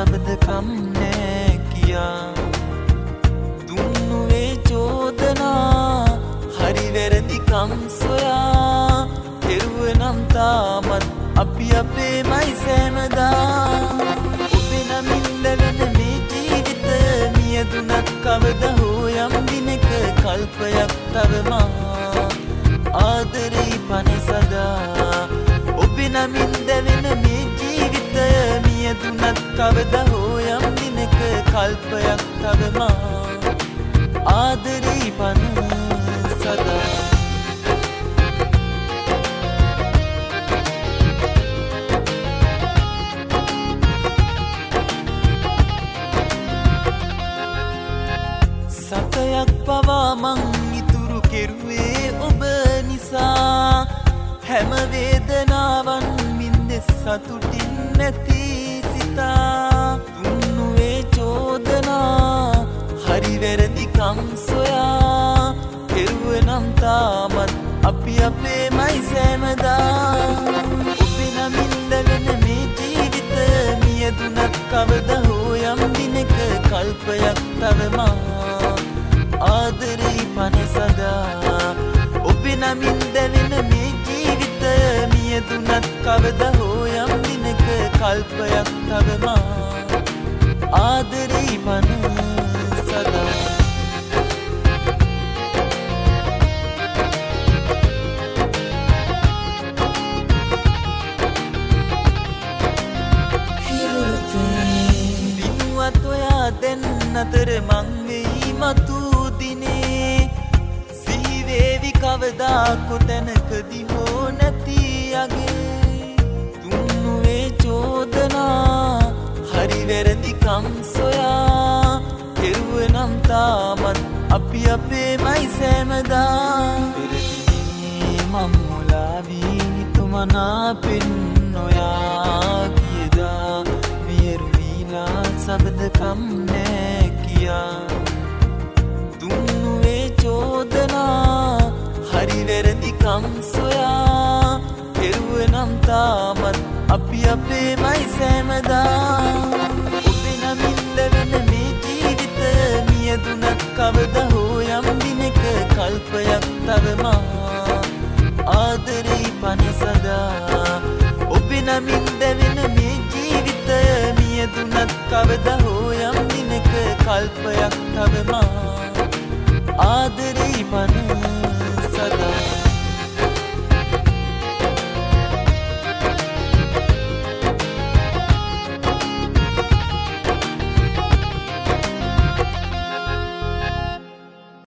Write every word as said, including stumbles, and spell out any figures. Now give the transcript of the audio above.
शब्द कम ने किया दुन्नुवे चोदना हरि वेरदि कम सोया කෙරුවේ නම් තාමත් අපි අපේමයි සෑමදා ඔබේ නමින් ලැබෙන මේ ජීවිතය මියදුනත් කවදා හෝ යම් දිනක කල්පයක් තවමා ආදරේ පනේ සදා ඔබේ නමින් දැවෙන මේ ජීවිතය මියදුනත් කවදා හෝ යම් දිනක කල්පයක් තවමා ආදරේ පනේ සදා සතයක් පවා මං ඉතුරු කෙරුවේ ඔබ නිසා හැම වේදනාවන් මින්දෙ සතුටින් නැති සිතා දුන්නුවේ චෝදනා හරි වැරදි කම් සොයා කෙරුවේ නම් තාමත් අපි අපේමයි සෑමදා ඔබේ නමින් දැවෙන මේ ජීවිතය මියදුනත් කවදා හෝ යම් දිනක කල්පයක් තවමා ආදරේ පනේ සදා ඔබේ නමින් දැවෙන මේ ජීවිතය මියදුනත් කවදා හෝ යම් දිනක කල්පයක් තවමා ආදරේ පනේ සදා දිනුවත් ඔයා දෙන්න අතර මං වෙයි මතු සිහිවේවි කවදා කොතැනකදී හෝ නැති අගේ දුන්නුවේ චෝදනා හරි වැරදි කම් සොයා කෙරුවේ නම් තාමත් අපි අපේමයි සෑමදා පෙරදිනේ මං මුලාවී හිතුමනාපෙන් නොයා ගියදා වියරු වීලා සබද කම් නෑ කියා දුන්නුවේ චෝදනා හරි වැරදි කම් සොයා කෙරුවේ නම් තාමත් අපි අපේමයි සෑමදා ඔබේ නමින් ලැබෙන මේ ජීවිතය මියදුනත් කවදා හෝ යම් දිනක කල්පයක් තවමා ආදරේ පනේ සදා ඔබේ නමින් දැවෙන මේ ජීවිතය මියදුනත් කවදා හෝ යම් දිනක කල්පයක් තවමා ආදරේ පනේ